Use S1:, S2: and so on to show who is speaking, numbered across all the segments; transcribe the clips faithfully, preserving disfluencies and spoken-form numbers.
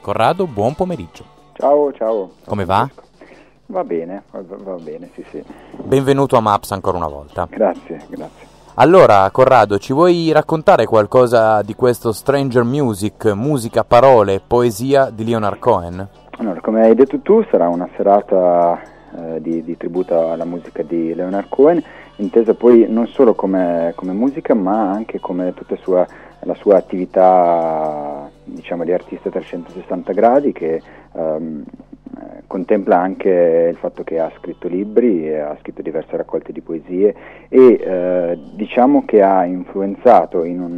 S1: Corrado, buon pomeriggio.
S2: Ciao, ciao.
S1: Come va?
S2: Va bene, va, va bene, sì sì.
S1: Benvenuto a Maps ancora una volta.
S2: Grazie, grazie.
S1: Allora, Corrado, ci vuoi raccontare qualcosa di questo Stranger Music, musica, parole, poesia di Leonard Cohen?
S2: Allora, come hai detto tu, sarà una serata eh, di, di tributo alla musica di Leonard Cohen, intesa poi non solo come, come musica, ma anche come tutta sua, la sua attività, diciamo, di artista a trecentosessanta gradi, che ehm, contempla anche il fatto che ha scritto libri, ha scritto diverse raccolte di poesie e eh, diciamo che ha influenzato in un,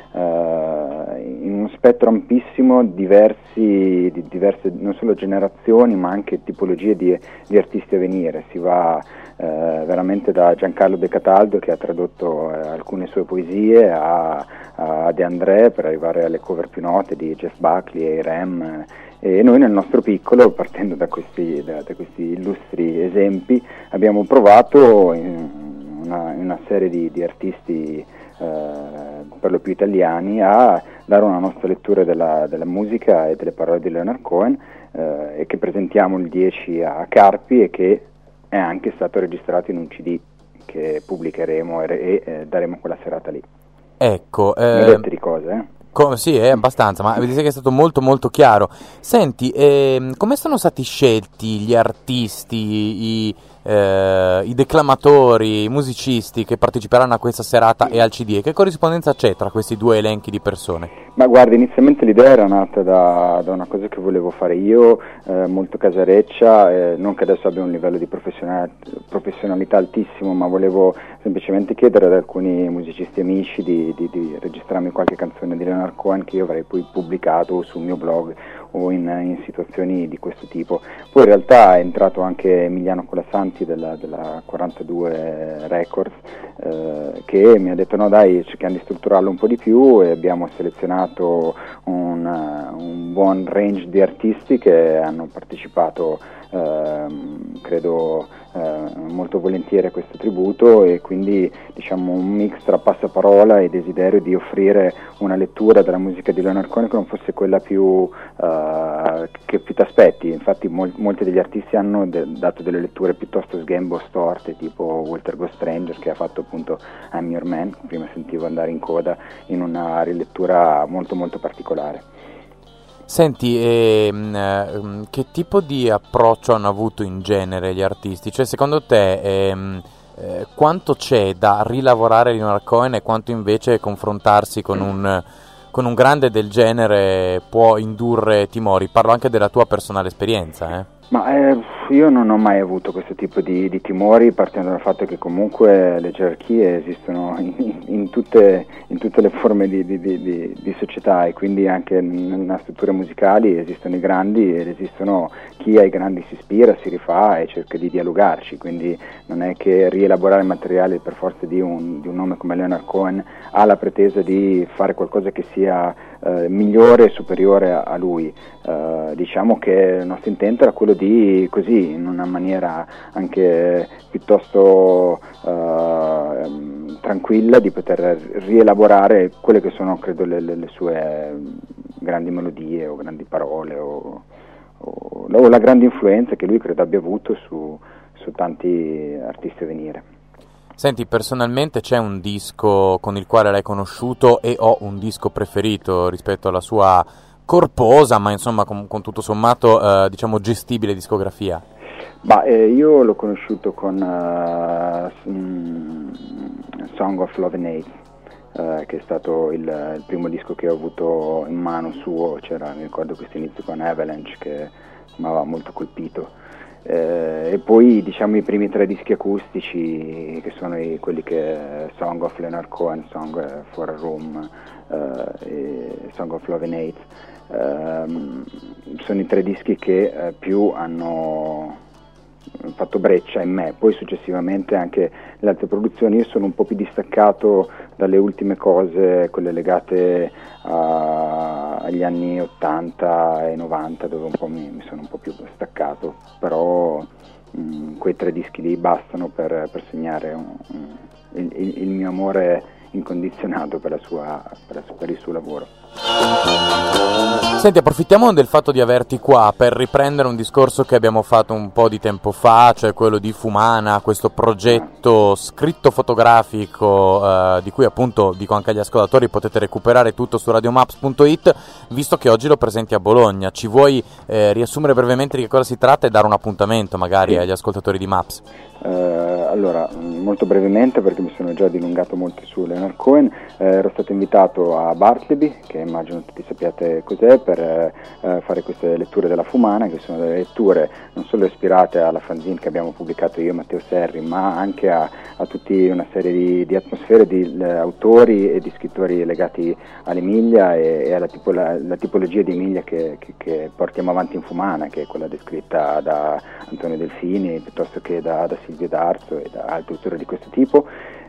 S2: eh, in uno spettro ampissimo diversi, di diverse non solo generazioni ma anche tipologie di, di artisti a venire. Si va eh, veramente da Giancarlo De Cataldo, che ha tradotto eh, alcune sue poesie, a, a De André, per arrivare alle cover più note di Jeff Buckley e Rem. E noi nel nostro piccolo, partendo da questi, da, da questi illustri esempi, abbiamo provato in una, in una serie di, di artisti eh, per lo più italiani a dare una nostra lettura della, della musica e delle parole di Leonard Cohen, eh, e che presentiamo il dieci a Carpi e che è anche stato registrato in un C D che pubblicheremo e, e eh, daremo quella serata lì.
S1: Ecco, eh...
S2: Mi ho detto di cose, eh?
S1: Com- sì, è abbastanza, ma vedete che è stato molto molto chiaro. Senti, ehm, come sono stati scelti gli artisti, i, eh, i declamatori, i musicisti che parteciperanno a questa serata e al C D? E che corrispondenza c'è tra questi due elenchi di persone?
S2: Ma guarda, inizialmente l'idea era nata da, da una cosa che volevo fare io, eh, molto casareccia, eh, non che adesso abbia un livello di professional- professionalità altissimo, ma volevo semplicemente chiedere ad alcuni musicisti amici di, di, di registrarmi qualche canzone di Leonard Cohen che io avrei poi pubblicato sul mio blog o in, in situazioni di questo tipo. Poi in realtà è entrato anche Emiliano Colasanti della, della quarantadue Records, eh, che mi ha detto no dai, cerchiamo di strutturarlo un po' di più, e abbiamo selezionato un, un buon range di artisti che hanno partecipato ehm, credo eh, molto volentieri a questo tributo, e quindi diciamo un mix tra passaparola e desiderio di offrire una lettura della musica di Leonard Cohen che non fosse quella più eh, che più ti aspetti. Infatti mol- molti degli artisti hanno de- dato delle letture piuttosto sgambo storte, tipo Walter Go Stranger, che ha fatto appunto I'm Your Man, prima sentivo andare in coda, in una rilettura molto molto particolare.
S1: Senti, ehm, che tipo di approccio hanno avuto in genere gli artisti? Cioè, secondo te, ehm, eh, quanto c'è da rilavorare Leonard Cohen e quanto invece confrontarsi con un, con un grande del genere può indurre timori? Parlo anche della tua personale esperienza, eh?
S2: Ma eh, io non ho mai avuto questo tipo di, di timori, partendo dal fatto che comunque le gerarchie esistono in, in, tutte, in tutte le forme di, di, di, di società, e quindi anche nelle strutture musicali esistono i grandi ed esistono chi ai grandi si ispira, si rifà e cerca di dialogarci, quindi non è che rielaborare il materiale per forza di un, di un nome come Leonard Cohen ha la pretesa di fare qualcosa che sia eh, migliore e superiore a, a lui. Uh, diciamo che il nostro intento era quello di, così, in una maniera anche piuttosto uh, tranquilla, di poter rielaborare quelle che sono, credo, le, le, le sue grandi melodie o grandi parole o, o, o la grande influenza che lui credo abbia avuto su, su tanti artisti a venire.
S1: Senti, personalmente c'è un disco con il quale l'hai conosciuto e ho un disco preferito rispetto alla sua corposa, ma insomma con, con tutto sommato eh, diciamo gestibile discografia?
S2: Ma eh, io l'ho conosciuto con uh, mm, Song of Love and Hate, uh, che è stato il, il primo disco che ho avuto in mano suo. C'era, mi ricordo, questo inizio con Avalanche che mi aveva molto colpito. Eh, e poi diciamo i primi tre dischi acustici, che sono i, quelli che Song of Leonard Cohen, Song for a Room uh, e Song of Love and Hate, Uh, sono i tre dischi che uh, più hanno fatto breccia in me. Poi successivamente anche le altre produzioni. Io sono un po' più distaccato dalle ultime cose, quelle legate a, agli anni ottanta e novanta, dove un po' mi, mi sono un po' più staccato, però mh, quei tre dischi lì bastano per, per segnare un, un, il, il mio amore incondizionato per, la sua, per, la, per il suo lavoro.
S1: Senti, approfittiamo del fatto di averti qua per riprendere un discorso che abbiamo fatto un po' di tempo fa, cioè quello di Fumana, questo progetto scritto fotografico eh, di cui appunto, dico anche agli ascoltatori, potete recuperare tutto su radiomaps punto it, visto che oggi lo presenti a Bologna. Ci vuoi eh, riassumere brevemente di che cosa si tratta e dare un appuntamento magari
S2: sì.
S1: agli ascoltatori di Maps?
S2: Uh, allora, molto brevemente, perché mi sono già dilungato molto su Leonard Cohen, eh, ero stato invitato a Bartleby, che immagino tutti sappiate cos'è, per eh, fare queste letture della Fumana, che sono delle letture non solo ispirate alla fanzine che abbiamo pubblicato io e Matteo Serri, ma anche a, a tutta una serie di, di atmosfere di eh, autori e di scrittori legati all'Emilia e, e alla tipo, la, la tipologia di Emilia che, che, che portiamo avanti in Fumana, che è quella descritta da Antonio Delfini piuttosto che da, da Silvio D'Arzo e da altri autori di questo tipo.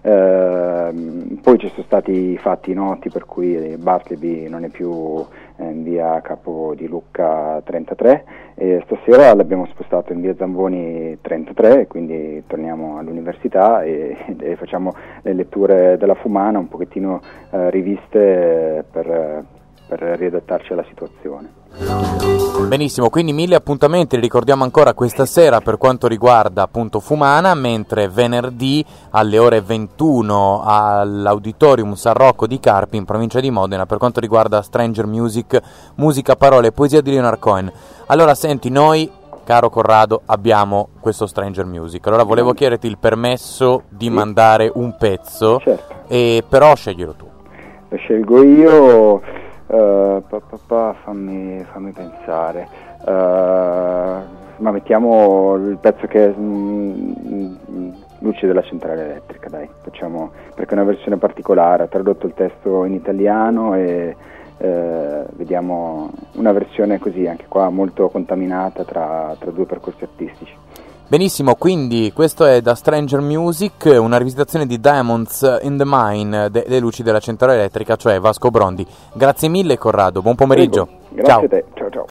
S2: Eh, poi ci sono stati fatti noti per cui Bartleby non è più in via Capo di Lucca trentatré e stasera l'abbiamo spostato in via Zamboni trentatré, quindi torniamo all'università e, e facciamo le letture della Fumana un pochettino eh, riviste per, per riadattarci alla situazione.
S1: Benissimo, quindi mille appuntamenti, li ricordiamo ancora questa sera per quanto riguarda appunto Fumana, mentre venerdì alle ore ventuno all'Auditorium San Rocco di Carpi in provincia di Modena per quanto riguarda Stranger Music, musica, parole e poesia di Leonard Cohen. Allora senti, noi caro Corrado abbiamo questo Stranger Music, allora volevo chiederti il permesso di sì. mandare un pezzo,
S2: certo.
S1: e però sceglielo tu.
S2: Lo scelgo io. Uh, pa, pa, pa, fammi, fammi pensare, uh, ma mettiamo il pezzo che è mm, Luci della centrale elettrica, dai, facciamo, perché è una versione particolare, ha tradotto il testo in italiano e uh, vediamo una versione così, anche qua molto contaminata tra, tra due percorsi artistici.
S1: Benissimo, quindi questo è da Stranger Music, una rivisitazione di Diamonds in the Mine delle de luci della centrale elettrica, cioè Vasco Brondi. Grazie mille Corrado, buon pomeriggio.
S2: Prego. Grazie
S1: ciao.
S2: a te, ciao ciao.